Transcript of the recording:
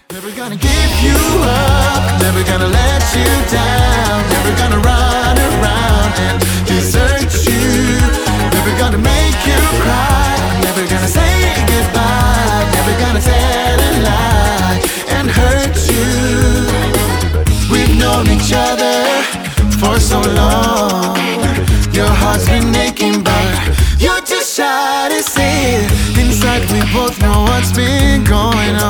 Never gonna give you up, never gonna let you down, never gonna run around and desert you, never gonna make you cry, never gonna say goodbye, never gonna tell a lie and hurt you. We've known each other for so long, your heart's been aching but you're too shy to say it. Inside we both know what's been going on.